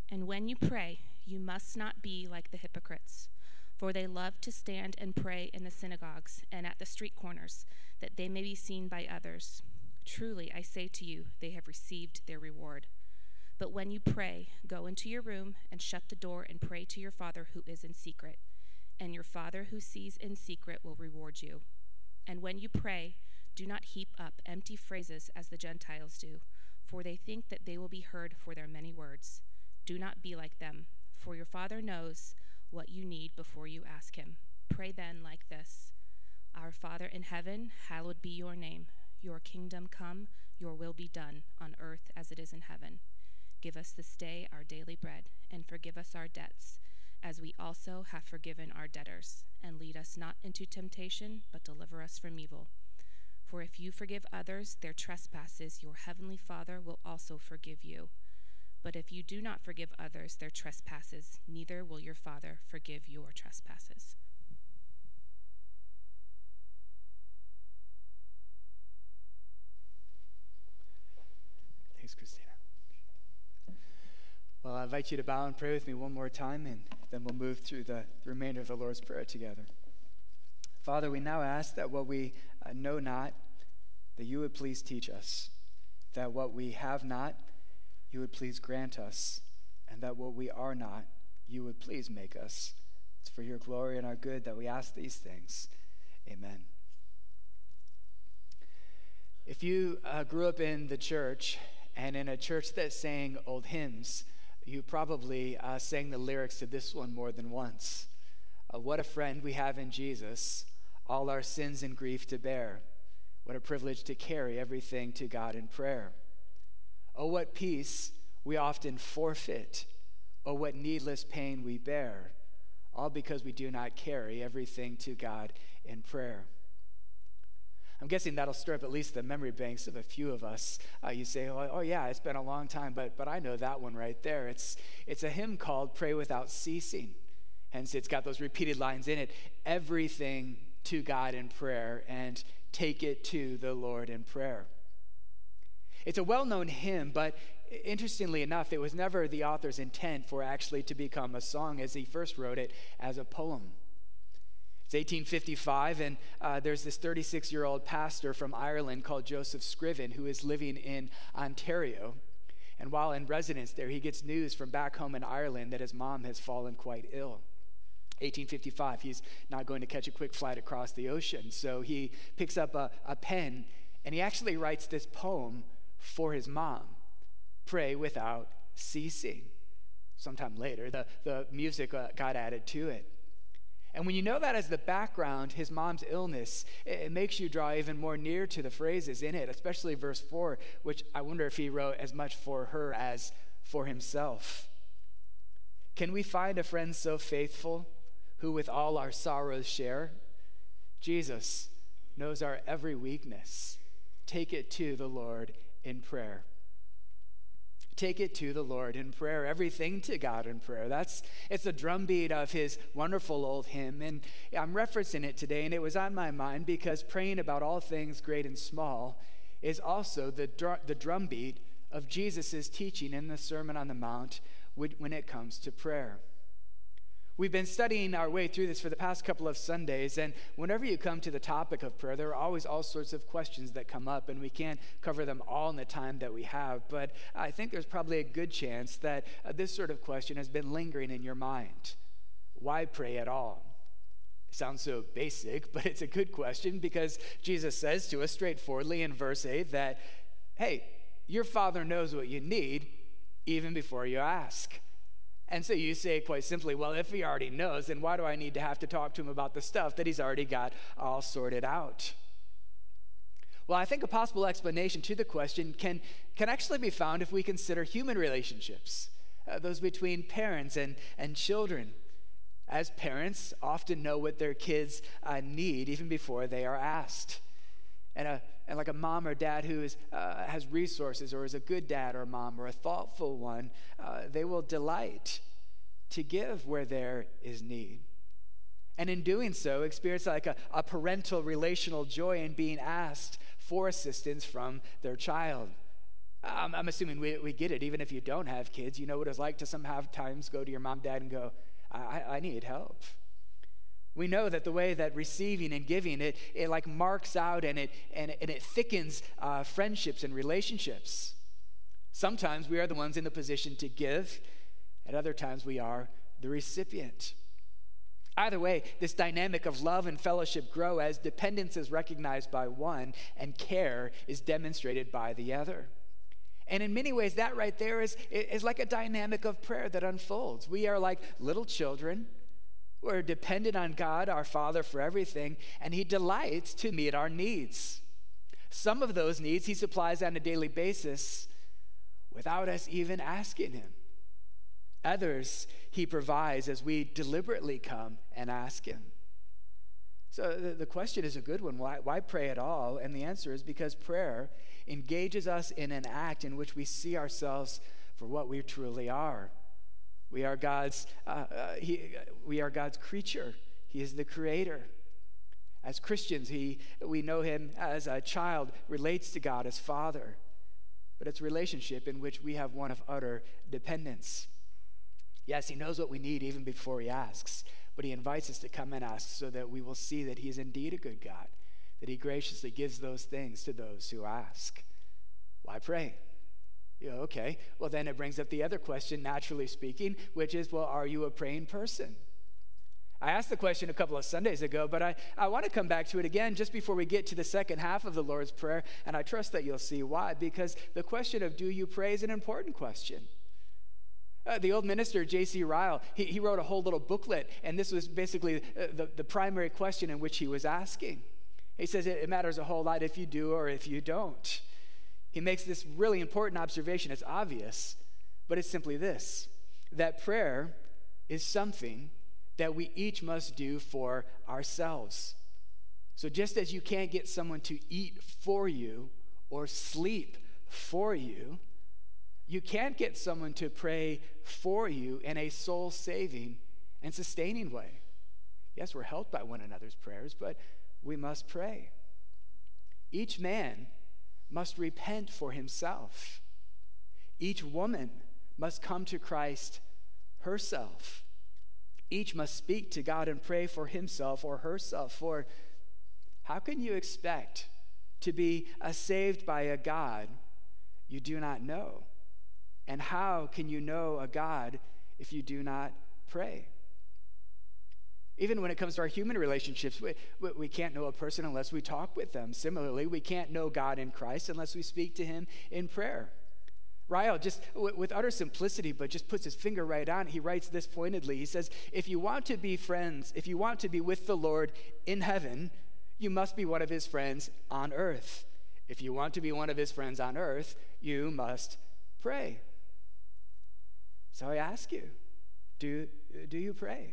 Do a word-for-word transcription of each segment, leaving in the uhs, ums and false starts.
And when you pray, you must not be like the hypocrites, for they love to stand and pray in the synagogues and at the street corners, that they may be seen by others. Truly, I say to you, they have received their reward. But when you pray, go into your room and shut the door and pray to your Father who is in secret, and your Father who sees in secret will reward you. And when you pray, do not heap up empty phrases as the Gentiles do, for they think that they will be heard for their many words. Do not be like them, for your Father knows what you need before you ask him. Pray then like this: Our Father in heaven, hallowed be your name. Your kingdom come, your will be done, on earth as it is in heaven. Give us this day our daily bread, and forgive us our debts, as we also have forgiven our debtors. And lead us not into temptation, but deliver us from evil. For if you forgive others their trespasses, your heavenly Father will also forgive you. But if you do not forgive others their trespasses, neither will your Father forgive your trespasses. Thanks, Christina. Well, I invite you to bow and pray with me one more time, and then we'll move through the, the remainder of the Lord's Prayer together. Father, we now ask that what we uh, know not, that you would please teach us, that what we have not, you would please grant us, and that what we are not, you would please make us. It's for your glory and our good that we ask these things. Amen. If you uh, grew up in the church, and in a church that sang old hymns, you probably uh, sang the lyrics to this one more than once. Uh, what a friend we have in Jesus, all our sins and grief to bear. What a privilege to carry everything to God in prayer. Oh, what peace we often forfeit. Oh, what needless pain we bear, all because we do not carry everything to God in prayer. I'm guessing that'll stir up at least the memory banks of a few of us. Uh, you say, oh, oh yeah, it's been a long time, but but I know that one right there. It's it's a hymn called Pray Without Ceasing. Hence, it's got those repeated lines in it. Everything to God in prayer, and take it to the Lord in prayer. It's a well-known hymn, but interestingly enough, it was never the author's intent for actually to become a song, as he first wrote it as a poem. It's eighteen fifty-five, and uh, there's this thirty-six-year-old pastor from Ireland called Joseph Scriven who is living in Ontario. And while in residence there, he gets news from back home in Ireland that his mom has fallen quite ill. eighteen fifty-five, he's not going to catch a quick flight across the ocean, so he picks up a, a pen, and he actually writes this poem for his mom, Pray Without Ceasing. Sometime later, the, the music uh, got added to it. And when you know that as the background, his mom's illness, it, it makes you draw even more near to the phrases in it, especially verse four, which I wonder if he wrote as much for her as for himself. Can we find a friend so faithful who with all our sorrows share? Jesus knows our every weakness. Take it to the Lord in prayer. Take it to the Lord in prayer, everything to God in prayer. That's it's the drumbeat of his wonderful old hymn, and I'm referencing it today, and it was on my mind because praying about all things great and small is also the dr- the drumbeat of Jesus' teaching in the Sermon on the Mount when it comes to prayer. We've been studying our way through this for the past couple of Sundays, and whenever you come to the topic of prayer, there are always all sorts of questions that come up, and we can't cover them all in the time that we have, but I think there's probably a good chance that uh, this sort of question has been lingering in your mind. Why pray at all? It sounds so basic, but it's a good question because Jesus says to us straightforwardly in verse eight that, hey, your Father knows what you need even before you ask. And so you say quite simply, well, if he already knows, then why do I need to have to talk to him about the stuff that he's already got all sorted out? Well, I think a possible explanation to the question can, can actually be found if we consider human relationships, uh, those between parents and, and children. As parents often know what their kids uh, need even before they are asked. And, a, and like a mom or dad who is, uh, has resources or is a good dad or mom or a thoughtful one, uh, they will delight to give where there is need. And in doing so, experience like a, a parental relational joy in being asked for assistance from their child. I'm, I'm assuming we, we get it. Even if you don't have kids, you know what it's like to sometimes go to your mom, dad, and go, I, I need help. We know that the way that receiving and giving, it, it like marks out and it, and, and it thickens uh, friendships and relationships. Sometimes we are the ones in the position to give. At other times we are the recipient. Either way, this dynamic of love and fellowship grow as dependence is recognized by one and care is demonstrated by the other. And in many ways, that right there is, is like a dynamic of prayer that unfolds. We are like little children. We're dependent on God, our Father, for everything, and He delights to meet our needs. Some of those needs He supplies on a daily basis without us even asking Him. Others He provides as we deliberately come and ask Him. So the, the question is a good one. Why, why pray at all? And the answer is because prayer engages us in an act in which we see ourselves for what we truly are. We are God's, uh, uh, he, we are God's creature. He is the creator. As Christians, he, we know Him as a child relates to God as Father. But it's a relationship in which we have one of utter dependence. Yes, He knows what we need even before He asks, but He invites us to come and ask so that we will see that He is indeed a good God, that He graciously gives those things to those who ask. Why pray? Yeah, okay, well then it brings up the other question, naturally speaking, which is, well, are you a praying person? I asked the question a couple of Sundays ago, but I, I want to come back to it again just before we get to the second half of the Lord's Prayer, and I trust that you'll see why, because the question of do you pray is an important question. Uh, the old minister, J C Ryle, he, he wrote a whole little booklet, and this was basically uh, the, the primary question in which he was asking. He says it, it matters a whole lot if you do or if you don't. He makes this really important observation. It's obvious, but it's simply this, that prayer is something that we each must do for ourselves. So just as you can't get someone to eat for you or sleep for you, you can't get someone to pray for you in a soul-saving and sustaining way. Yes, we're helped by one another's prayers, but we must pray. Each man must repent for himself. Each woman must come to Christ herself. Each must speak to God and pray for himself or herself. For how can you expect to be uh, saved by a God you do not know? And how can you know a God if you do not pray? Even when it comes to our human relationships, we, we, we can't know a person unless we talk with them. Similarly, we can't know God in Christ unless we speak to Him in prayer. Ryle, just w- with utter simplicity, but just puts his finger right on it, he writes this pointedly. He says, if you want to be friends, if you want to be with the Lord in heaven, you must be one of His friends on earth. If you want to be one of His friends on earth, you must pray. So I ask you, do, do you pray?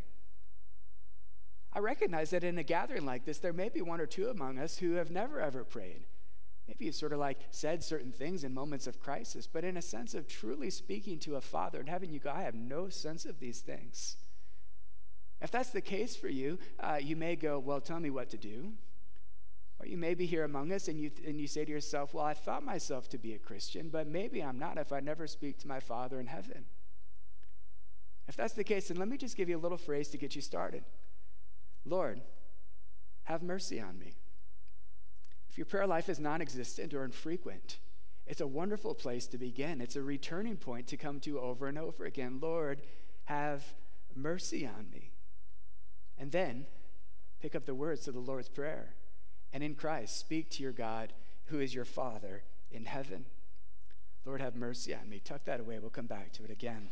I recognize that in a gathering like this, there may be one or two among us who have never, ever prayed. Maybe you've sort of like said certain things in moments of crisis, but in a sense of truly speaking to a Father and having you go, I have no sense of these things. If that's the case for you, uh, you may go, well, tell me what to do. Or you may be here among us and you, and you say to yourself, well, I thought myself to be a Christian, but maybe I'm not if I never speak to my Father in heaven. If that's the case, then let me just give you a little phrase to get you started. Lord, have mercy on me. If your prayer life is non-existent or infrequent, it's a wonderful place to begin. It's a returning point to come to over and over again. Lord, have mercy on me. And then pick up the words of the Lord's Prayer. And in Christ, speak to your God who is your Father in heaven. Lord, have mercy on me. Tuck that away. We'll come back to it again.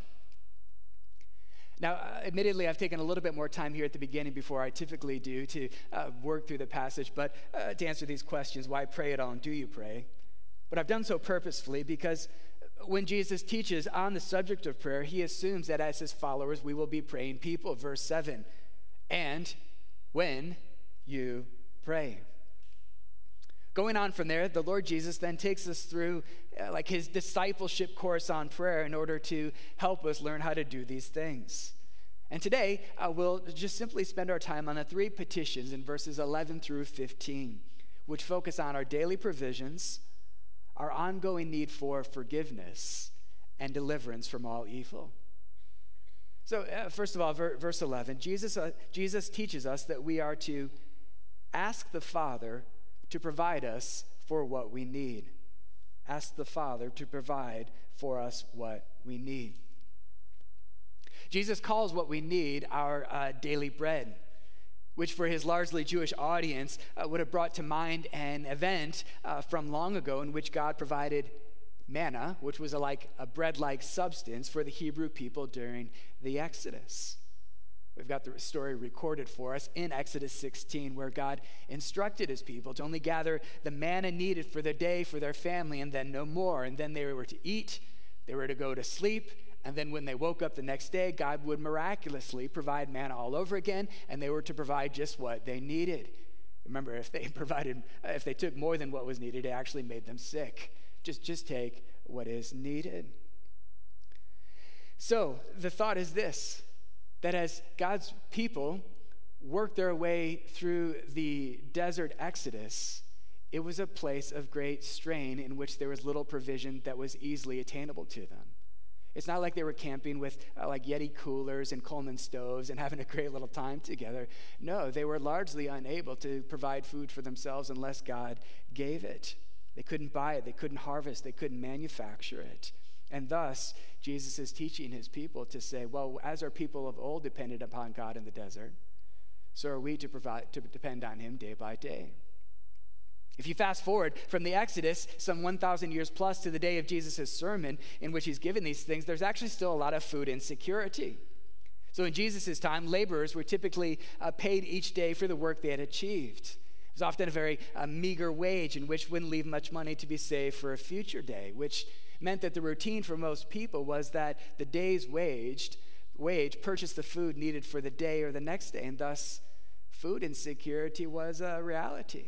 Now, uh, admittedly, I've taken a little bit more time here at the beginning before I typically do to uh, work through the passage, but uh, to answer these questions, why pray at all and do you pray? But I've done so purposefully because when Jesus teaches on the subject of prayer, he assumes that as his followers, we will be praying people. Verse seven, and when you pray. Going on from there, the Lord Jesus then takes us through uh, like his discipleship course on prayer in order to help us learn how to do these things. And today, uh, we'll just simply spend our time on the three petitions in verses eleven through fifteen, which focus on our daily provisions, our ongoing need for forgiveness and deliverance from all evil. So uh, first of all, ver- verse eleven, Jesus, uh, Jesus teaches us that we are to ask the Father to provide us for what we need. Ask the Father to provide for us what we need. Jesus calls what we need our uh, daily bread, which for his largely Jewish audience uh, would have brought to mind an event uh, from long ago in which God provided manna, which was a, like a bread-like substance for the Hebrew people during the Exodus. We've got the story recorded for us in Exodus sixteen, where God instructed his people to only gather the manna needed for the day for their family and then no more. And then they were to eat, they were to go to sleep, and then when they woke up the next day, God would miraculously provide manna all over again, and they were to provide just what they needed. Remember, if they provided, if they took more than what was needed, it actually made them sick. Just, just take what is needed. So the thought is this, that as God's people worked their way through the desert exodus, it was a place of great strain in which there was little provision that was easily attainable to them. It's not like they were camping with uh, like Yeti coolers and Coleman stoves and having a great little time together. No, they were largely unable to provide food for themselves unless God gave it. They couldn't buy it, they couldn't harvest, they couldn't manufacture it. And thus, Jesus is teaching his people to say, well, as our people of old depended upon God in the desert, so are we to provide to depend on him day by day. If you fast forward from the Exodus, some one thousand years plus to the day of Jesus' sermon in which he's given these things, there's actually still a lot of food insecurity. So in Jesus' time, laborers were typically uh, paid each day for the work they had achieved. It was often a very uh, meager wage in which wouldn't leave much money to be saved for a future day, which meant that the routine for most people was that the day's waged, wage purchased the food needed for the day or the next day, and thus food insecurity was a reality.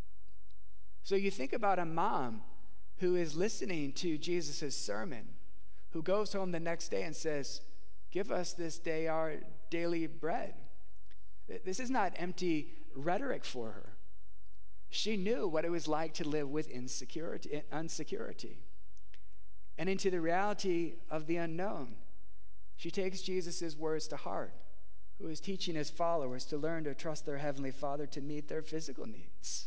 So you think about a mom who is listening to Jesus' sermon, who goes home the next day and says, give us this day our daily bread. This is not empty rhetoric for her. She knew what it was like to live with insecurity, insecurity. And into the reality of the unknown, she takes Jesus' words to heart, who is teaching his followers to learn to trust their Heavenly Father to meet their physical needs.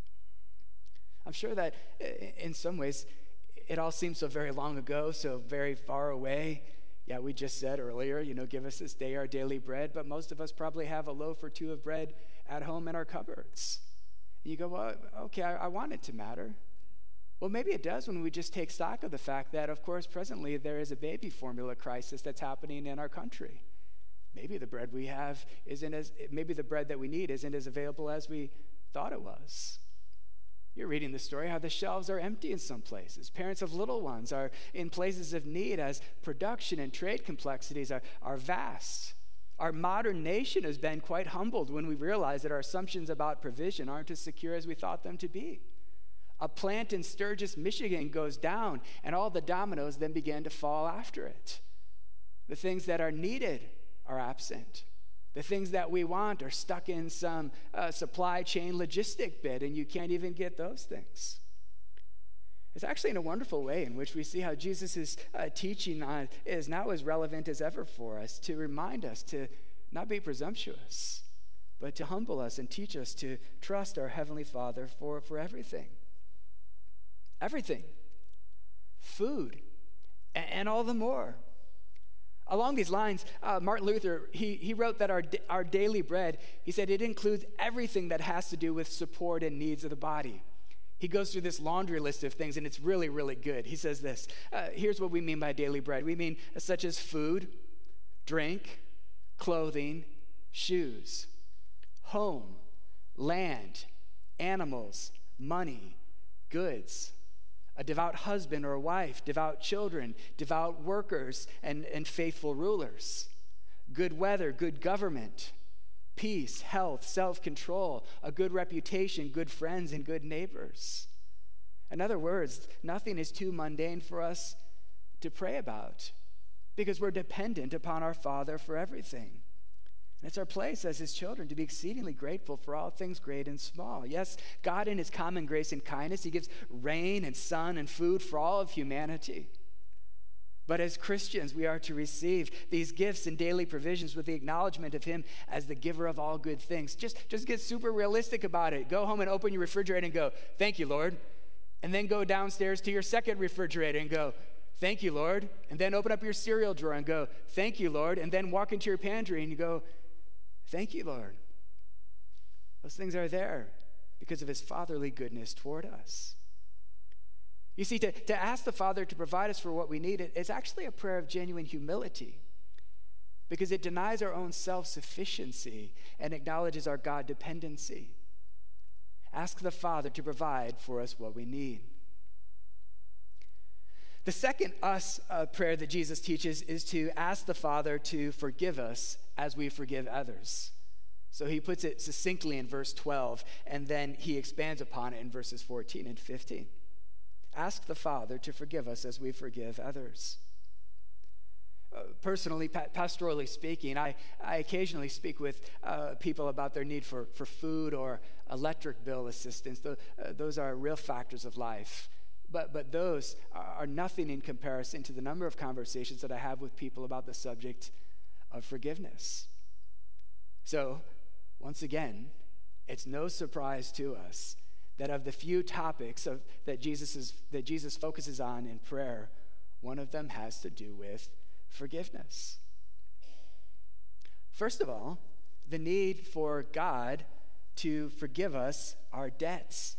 I'm sure that in some ways, it all seems so very long ago, so very far away. Yeah, we just said earlier, you know, give us this day our daily bread, but most of us probably have a loaf or two of bread at home in our cupboards. And you go, well, okay, I, I want it to matter. Well, maybe it does when we just take stock of the fact that, of course, presently there is a baby formula crisis that's happening in our country. Maybe the bread we have isn't as, maybe the bread that we need isn't as available as we thought it was. You're reading the story how the shelves are empty in some places. Parents of little ones are in places of need as production and trade complexities are, are vast. Our modern nation has been quite humbled when we realize that our assumptions about provision aren't as secure as we thought them to be. A plant in Sturgis, Michigan goes down, and all the dominoes then begin to fall after it. The things that are needed are absent. The things that we want are stuck in some uh, supply chain logistic bit, and you can't even get those things. It's actually in a wonderful way in which we see how Jesus' uh, teaching on is now as relevant as ever for us, to remind us to not be presumptuous, but to humble us and teach us to trust our Heavenly Father for, for everything. Everything. Food, and, and all the more. Along these lines, uh, Martin Luther, he, he wrote that our, our daily bread, he said it includes everything that has to do with support and needs of the body. He goes through this laundry list of things, and it's really, really good. He says this, uh, here's what we mean by daily bread. We mean uh, such as food, drink, clothing, shoes, home, land, animals, money, goods, a devout husband or wife, devout children, devout workers, and, and faithful rulers, good weather, good government, peace, health, self-control, a good reputation, good friends, and good neighbors. In other words, nothing is too mundane for us to pray about because we're dependent upon our Father for everything. And it's our place as his children to be exceedingly grateful for all things great and small. Yes, God in his common grace and kindness, he gives rain and sun and food for all of humanity. But as Christians, we are to receive these gifts and daily provisions with the acknowledgement of him as the giver of all good things. Just, just get super realistic about it. Go home and open your refrigerator and go, thank you, Lord. And then go downstairs to your second refrigerator and go, thank you, Lord. And then open up your cereal drawer and go, thank you, Lord. And then walk into your pantry and you go, thank you, Lord. Those things are there because of his fatherly goodness toward us. You see, to, to ask the Father to provide us for what we need, it's actually a prayer of genuine humility because it denies our own self-sufficiency and acknowledges our God dependency. Ask the Father to provide for us what we need. The second us uh, prayer that Jesus teaches is to ask the Father to forgive us as we forgive others. So he puts it succinctly in verse twelve, and then he expands upon it in verses fourteen and fifteen. Ask the Father to forgive us as we forgive others. Uh, personally, pa- pastorally speaking, I, I occasionally speak with uh, people about their need for, for food or electric bill assistance. The, uh, those are real factors of life. But, but those are nothing in comparison to the number of conversations that I have with people about the subject of forgiveness. So, once again, it's no surprise to us that of the few topics of, that, Jesus is, that Jesus focuses on in prayer, one of them has to do with forgiveness. First of all, the need for God to forgive us our debts.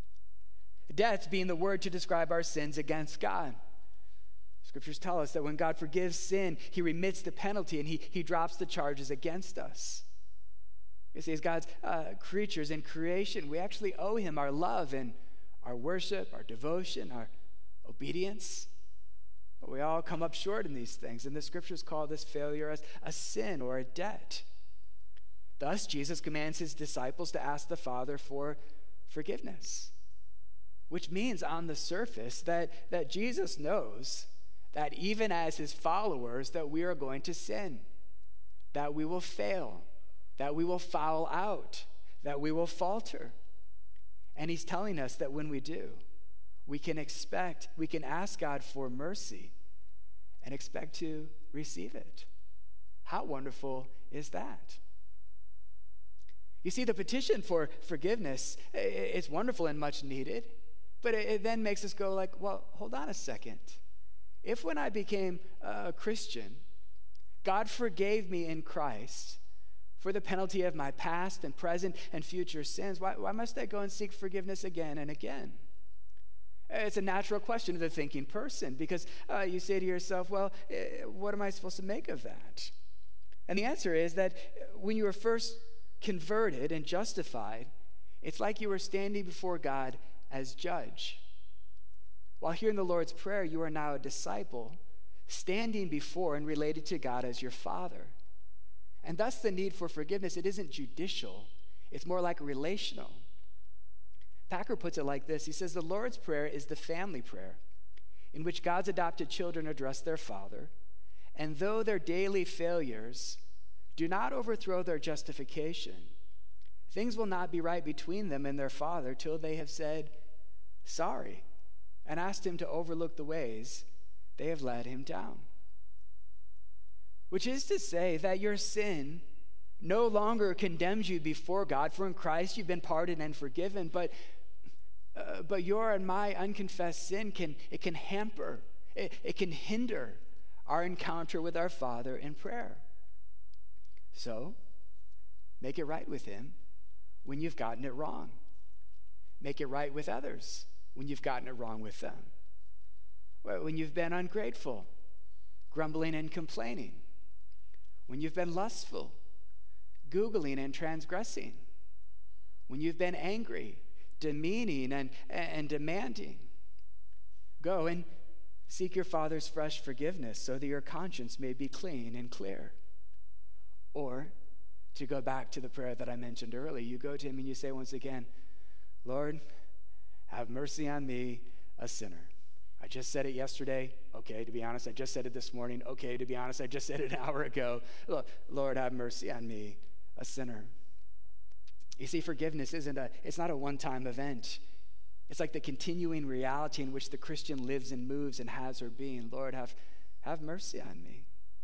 Debts being the word to describe our sins against God. Scriptures tell us that when God forgives sin, he remits the penalty and he, he drops the charges against us. You see, as God's uh, creatures in creation, we actually owe him our love and our worship, our devotion, our obedience. But we all come up short in these things, and the scriptures call this failure as a sin or a debt. Thus, Jesus commands his disciples to ask the Father for forgiveness, which means on the surface that, that Jesus knows that even as his followers, that we are going to sin, that we will fail, that we will foul out, that we will falter. And he's telling us that when we do, we can expect, we can ask God for mercy and expect to receive it. How wonderful is that? You see, the petition for forgiveness, it's wonderful and much needed, but it then makes us go like, well, hold on a second. If when I became a Christian, God forgave me in Christ for the penalty of my past and present and future sins, why, why must I go and seek forgiveness again and again? It's a natural question of the thinking person because uh, you say to yourself, well, eh, what am I supposed to make of that? And the answer is that when you were first converted and justified, it's like you were standing before God as judge. While hearing the Lord's Prayer, you are now a disciple, standing before and related to God as your Father. And thus the need for forgiveness, it isn't judicial, it's more like relational. Packer puts it like this. He says, the Lord's Prayer is the family prayer in which God's adopted children address their Father, and though their daily failures do not overthrow their justification, things will not be right between them and their Father till they have said sorry and asked him to overlook the ways they have led him down. Which is to say that your sin no longer condemns you before God, for in Christ you've been pardoned and forgiven, but uh, but your and my unconfessed sin can it can hamper, it, it can hinder our encounter with our Father in prayer. So, make it right with him when you've gotten it wrong. Make it right with others when you've gotten it wrong with them. When you've been ungrateful, grumbling and complaining. When you've been lustful, googling and transgressing. When you've been angry, demeaning and, and demanding. Go and seek your Father's fresh forgiveness so that your conscience may be clean and clear. Or, to go back to the prayer that I mentioned earlier, you go to him and you say once again, Lord, have mercy on me, a sinner. I just said it yesterday. Okay, to be honest, I just said it this morning. Okay, to be honest, I just said it an hour ago. Lord, have mercy on me, a sinner. You see, forgiveness isn't a, it's not a one-time event. It's like the continuing reality in which the Christian lives and moves and has her being. Lord, have, have mercy on me.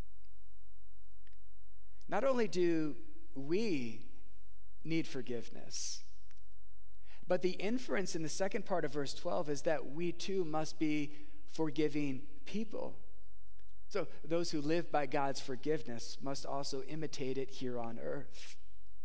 Not only do we need forgiveness, but the inference in the second part of verse twelve is that we too must be forgiving people. So those who live by God's forgiveness must also imitate it here on earth.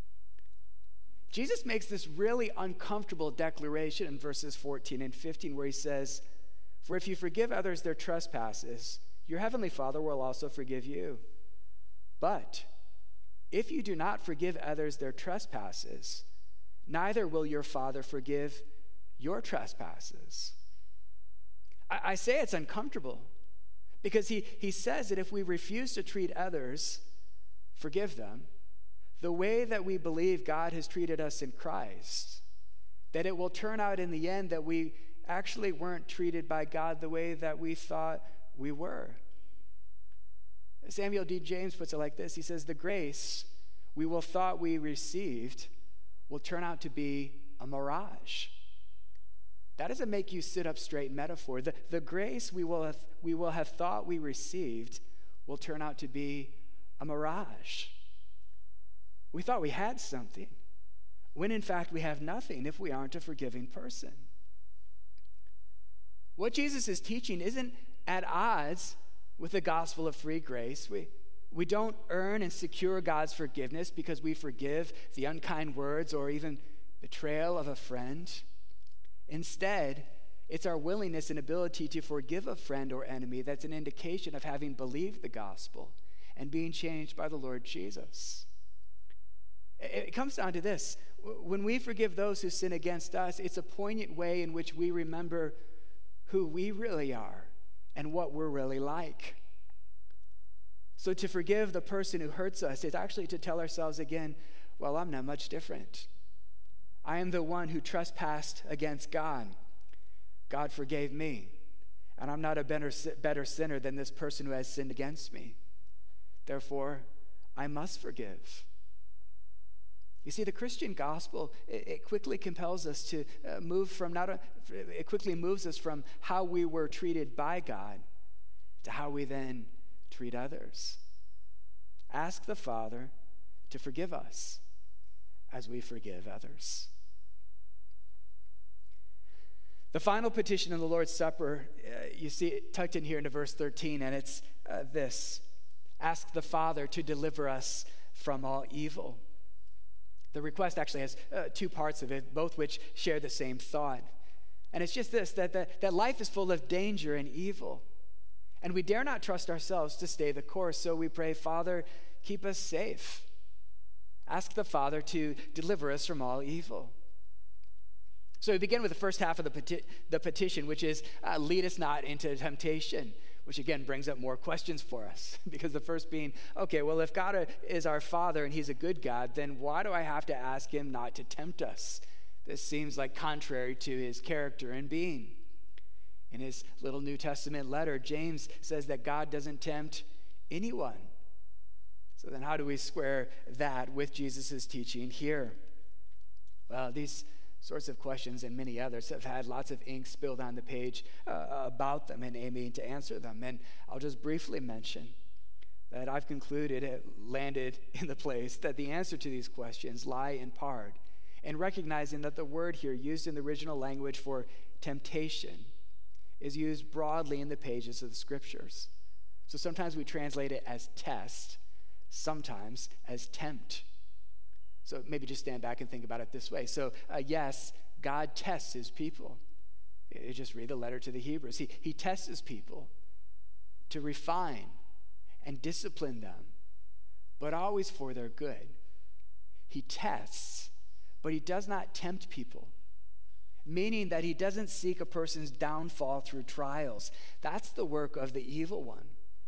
Jesus makes this really uncomfortable declaration in verses fourteen and fifteen where he says, "For if you forgive others their trespasses, your heavenly Father will also forgive you. But if you do not forgive others their trespasses, neither will your Father forgive your trespasses." I, I say it's uncomfortable because he, he says that if we refuse to treat others, forgive them, the way that we believe God has treated us in Christ, that it will turn out in the end that we actually weren't treated by God the way that we thought we were. Samuel D. James puts it like this. He says, "The grace we will thought we received will turn out to be a mirage." That doesn't make you sit up straight metaphor. The, the grace we will, have, we will have thought we received will turn out to be a mirage. We thought we had something, when in fact we have nothing if we aren't a forgiving person. What Jesus is teaching isn't at odds with the gospel of free grace. We, we don't earn and secure God's forgiveness because we forgive the unkind words or even betrayal of a friend. Instead, it's our willingness and ability to forgive a friend or enemy that's an indication of having believed the gospel and being changed by the Lord Jesus. It comes down to this. When we forgive those who sin against us, it's a poignant way in which we remember who we really are and what we're really like. So to forgive the person who hurts us is actually to tell ourselves again, well, I'm not much different. I am the one who trespassed against God. God forgave me, and I'm not a better, better sinner than this person who has sinned against me. Therefore, I must forgive. You see, the Christian gospel, it, it quickly compels us to uh, move from, not a, it quickly moves us from how we were treated by God to how we then treat others. Ask the Father to forgive us as we forgive others. The final petition in the Lord's Supper, uh, you see it tucked in here into verse thirteen, and it's uh, this: ask the Father to deliver us from all evil. The request actually has uh, two parts of it, both which share the same thought. And it's just this, that, that, that life is full of danger and evil. And we dare not trust ourselves to stay the course. So we pray, Father, keep us safe. Ask the Father to deliver us from all evil. So we begin with the first half of the, peti- the petition, which is, uh, lead us not into temptation, which again brings up more questions for us. Because the first being, okay, well, if God is our Father and he's a good God, then why do I have to ask him not to tempt us? This seems like contrary to his character and being. In his little New Testament letter, James says that God doesn't tempt anyone. So then how do we square that with Jesus' teaching here? Well, these sorts of questions and many others have had lots of ink spilled on the page uh, about them and aiming to answer them. And I'll just briefly mention that I've concluded, it landed in the place, that the answer to these questions lie in part in recognizing that the word here used in the original language for temptation is used broadly in the pages of the scriptures. So sometimes we translate it as test, sometimes as tempt. So maybe just stand back and think about it this way. So uh, yes, God tests his people. You just read the letter to the Hebrews. He, he tests his people to refine and discipline them, but always for their good. He tests, but he does not tempt people, meaning that he doesn't seek a person's downfall through trials. That's the work of the evil one.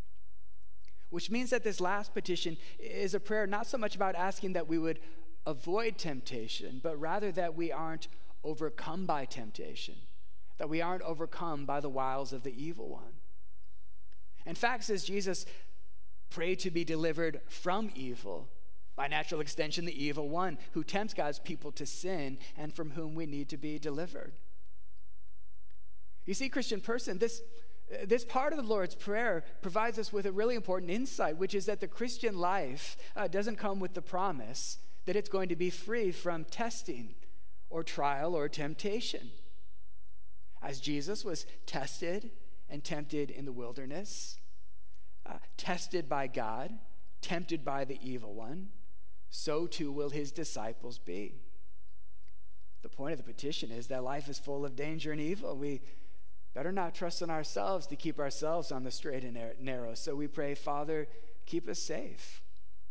Which means that this last petition is a prayer not so much about asking that we would avoid temptation, but rather that we aren't overcome by temptation. that we aren't overcome by the wiles of the evil one. In fact, says Jesus, pray to be delivered from evil. By natural extension, the evil one who tempts God's people to sin and from whom we need to be delivered. You see, Christian person, this, this part of the Lord's Prayer provides us with a really important insight, which is that the Christian life uh, doesn't come with the promise that it's going to be free from testing or trial or temptation. As Jesus was tested and tempted in the wilderness, uh, tested by God, tempted by the evil one, so too will his disciples be. The point of the petition is that life is full of danger and evil. We better not trust in ourselves to keep ourselves on the straight and narrow. So we pray, Father, keep us safe.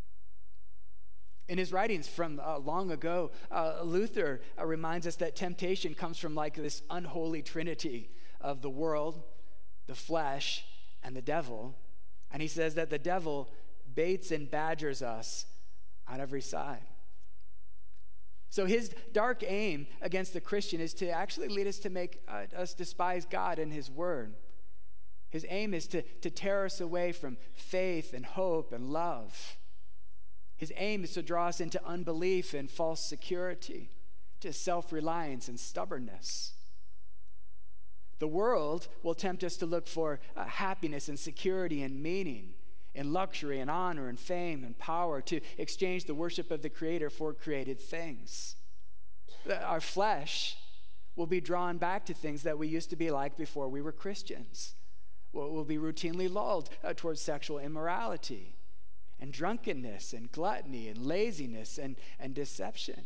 In his writings from uh, long ago, uh, Luther uh, reminds us that temptation comes from like this unholy trinity of the world, the flesh, and the devil. And he says that the devil baits and badgers us on every side. So his dark aim against the Christian is to actually lead us to make uh, us despise God and his word. His aim is to, to tear us away from faith and hope and love. His aim is to draw us into unbelief and false security, to self-reliance and stubbornness. The world will tempt us to look for uh, happiness and security and meaning, in luxury and honor and fame and power, to exchange the worship of the Creator for created things. Our flesh will be drawn back to things that we used to be like before we were Christians. We'll be routinely lulled uh, towards sexual immorality and drunkenness and gluttony and laziness and, and deception.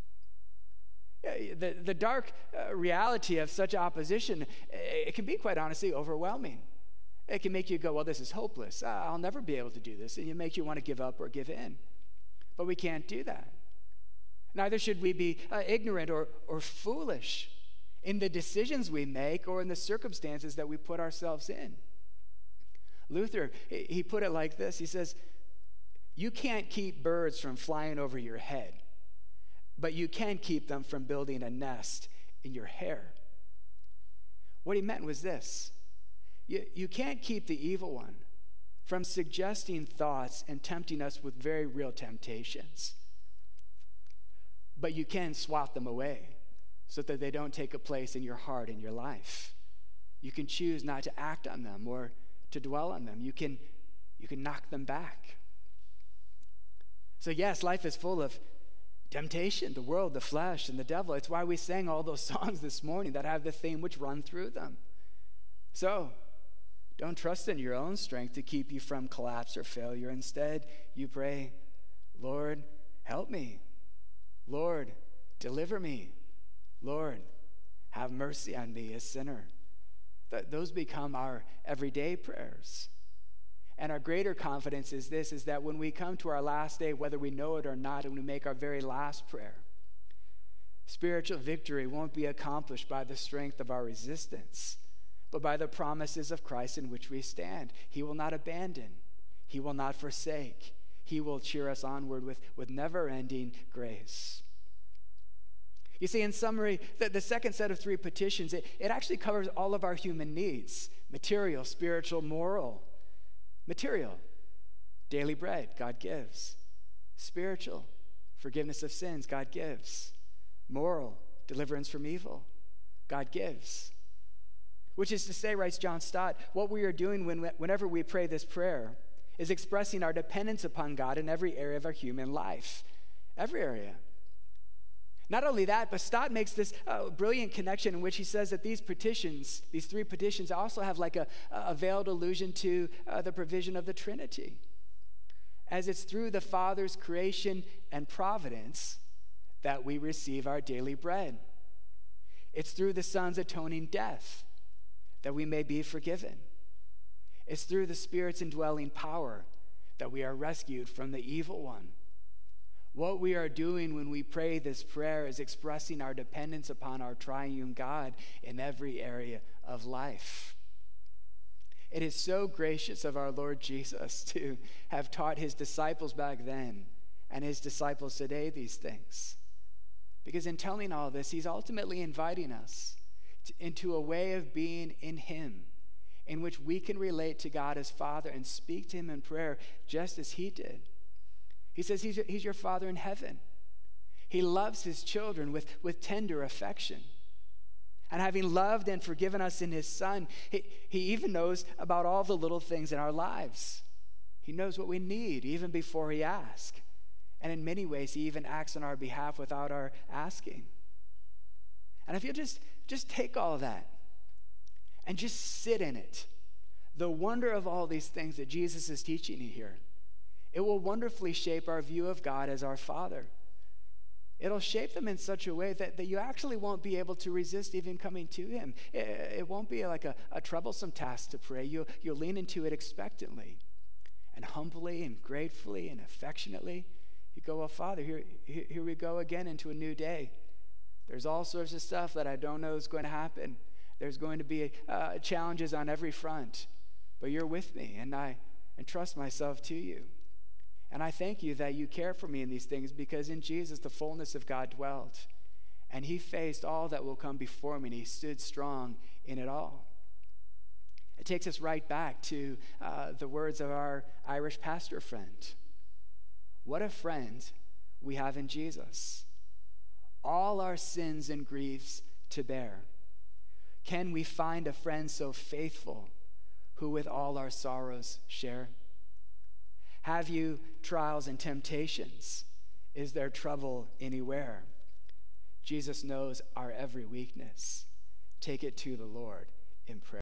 The, the dark uh, reality of such opposition, it can be quite honestly overwhelming. It can make you go, well, this is hopeless. I'll never be able to do this. And it makes you want to give up or give in. But we can't do that. Neither should we be uh, ignorant or, or foolish in the decisions we make or in the circumstances that we put ourselves in. Luther, he put it like this. He says, you can't keep birds from flying over your head, but you can keep them from building a nest in your hair. What he meant was this. You, you can't keep the evil one from suggesting thoughts and tempting us with very real temptations. But you can swat them away so that they don't take a place in your heart and your life. You can choose not to act on them or to dwell on them. You can, you can knock them back. So yes, life is full of temptation, the world, the flesh, and the devil. It's why we sang all those songs this morning that have the theme which run through them. So, don't trust in your own strength to keep you from collapse or failure. Instead, you pray, Lord, help me. Lord, deliver me. Lord, have mercy on me, a sinner. That those become our everyday prayers. And our greater confidence is this, is that when we come to our last day, whether we know it or not, and we make our very last prayer, spiritual victory won't be accomplished by the strength of our resistance, but by the promises of Christ in which we stand. He will not abandon. He will not forsake. He will cheer us onward with, with never-ending grace. You see, in summary, the, the second set of three petitions, it, it actually covers all of our human needs: material, spiritual, moral. Material, daily bread, God gives. Spiritual, forgiveness of sins, God gives. Moral, deliverance from evil, God gives. Which is to say, writes John Stott, what we are doing when, whenever we pray this prayer is expressing our dependence upon God in every area of our human life. Every area. Not only that, but Stott makes this uh, brilliant connection in which he says that these petitions, these three petitions, also have like a, a veiled allusion to uh, the provision of the Trinity. As it's through the Father's creation and providence that we receive our daily bread. It's through the Son's atoning death that we may be forgiven. It's through the Spirit's indwelling power that we are rescued from the evil one. What we are doing when we pray this prayer is expressing our dependence upon our triune God in every area of life. It is so gracious of our Lord Jesus to have taught his disciples back then and his disciples today these things. Because in telling all this, he's ultimately inviting us t- into a way of being in him, in which we can relate to God as Father and speak to him in prayer just as he did. He says he's your, he's your Father in heaven. He loves his children with, with tender affection. And having loved and forgiven us in his Son, he, he even knows about all the little things in our lives. He knows what we need even before he asks. And in many ways, he even acts on our behalf without our asking. And if you just, just take all of that and just sit in it, the wonder of all these things that Jesus is teaching you here, it will wonderfully shape our view of God as our Father. It'll shape them in such a way that, that you actually won't be able to resist even coming to him. It, it won't be like a, a troublesome task to pray. You'll, you'll lean into it expectantly and humbly and gratefully and affectionately. You go, well, Father, here, here, here we go again into a new day. There's all sorts of stuff that I don't know is going to happen. There's going to be uh, challenges on every front, but you're with me, and I entrust myself to you. And I thank you that you care for me in these things, because in Jesus the fullness of God dwelt, and he faced all that will come before me, and he stood strong in it all. It takes us right back to uh, the words of our Irish pastor friend. What a friend we have in Jesus. All our sins and griefs to bear. Can we find a friend so faithful who with all our sorrows share? Have you trials and temptations? Is there trouble anywhere? Jesus knows our every weakness. Take it to the Lord in prayer.